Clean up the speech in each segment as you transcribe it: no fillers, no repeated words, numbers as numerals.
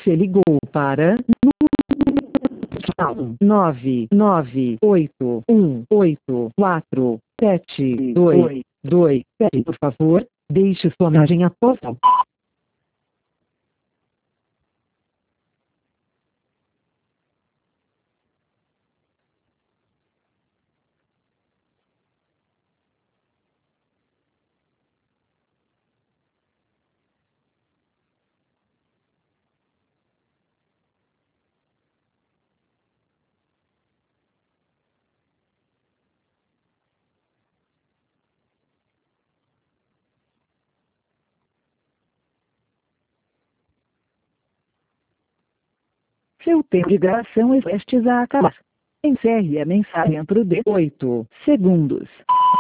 Você ligou para 998184722. Por favor, deixe sua mensagem após o tom. Seu tempo de gravação é prestes a acabar. Encerre a mensagem dentro de 8 segundos.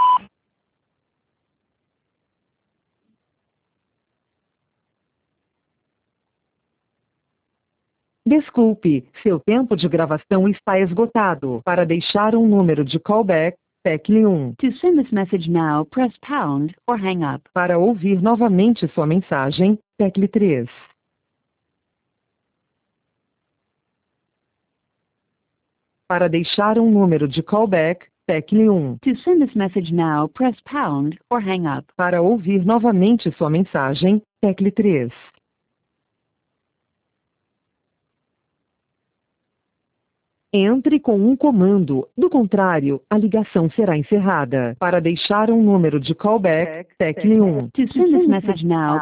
Desculpe, seu tempo de gravação está esgotado. Para deixar um número de callback, tecle 1. To send this message now, press pound or hang up. Para ouvir novamente sua mensagem, tecle 3. Para deixar um número de callback, tecle 1. To send this message now, press pound or hang up. Para ouvir novamente sua mensagem, tecle 3. Entre com um comando, do contrário, a ligação será encerrada. Para deixar um número de callback, tecle 1. To send this message now,